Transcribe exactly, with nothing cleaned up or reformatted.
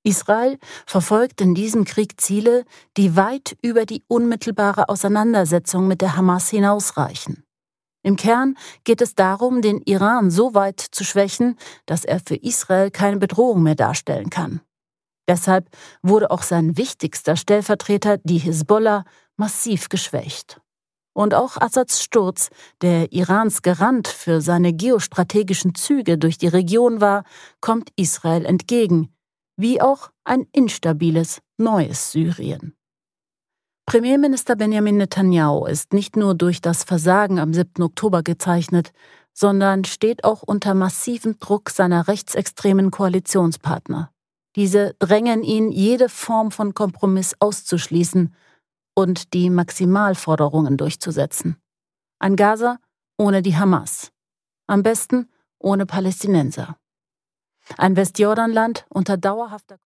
Israel verfolgt in diesem Krieg Ziele, die weit über die unmittelbare Auseinandersetzung mit der Hamas hinausreichen. Im Kern geht es darum, den Iran so weit zu schwächen, dass er für Israel keine Bedrohung mehr darstellen kann. Deshalb wurde auch sein wichtigster Stellvertreter, die Hisbollah, massiv geschwächt. Und auch Assads Sturz, der Irans Garant für seine geostrategischen Züge durch die Region war, kommt Israel entgegen, wie auch ein instabiles, neues Syrien. Premierminister Benjamin Netanyahu ist nicht nur durch das Versagen am siebten Oktober gezeichnet, sondern steht auch unter massivem Druck seiner rechtsextremen Koalitionspartner. Diese drängen ihn, jede Form von Kompromiss auszuschließen und die Maximalforderungen durchzusetzen. Ein Gaza ohne die Hamas. Am besten ohne Palästinenser. Ein Westjordanland unter dauerhafter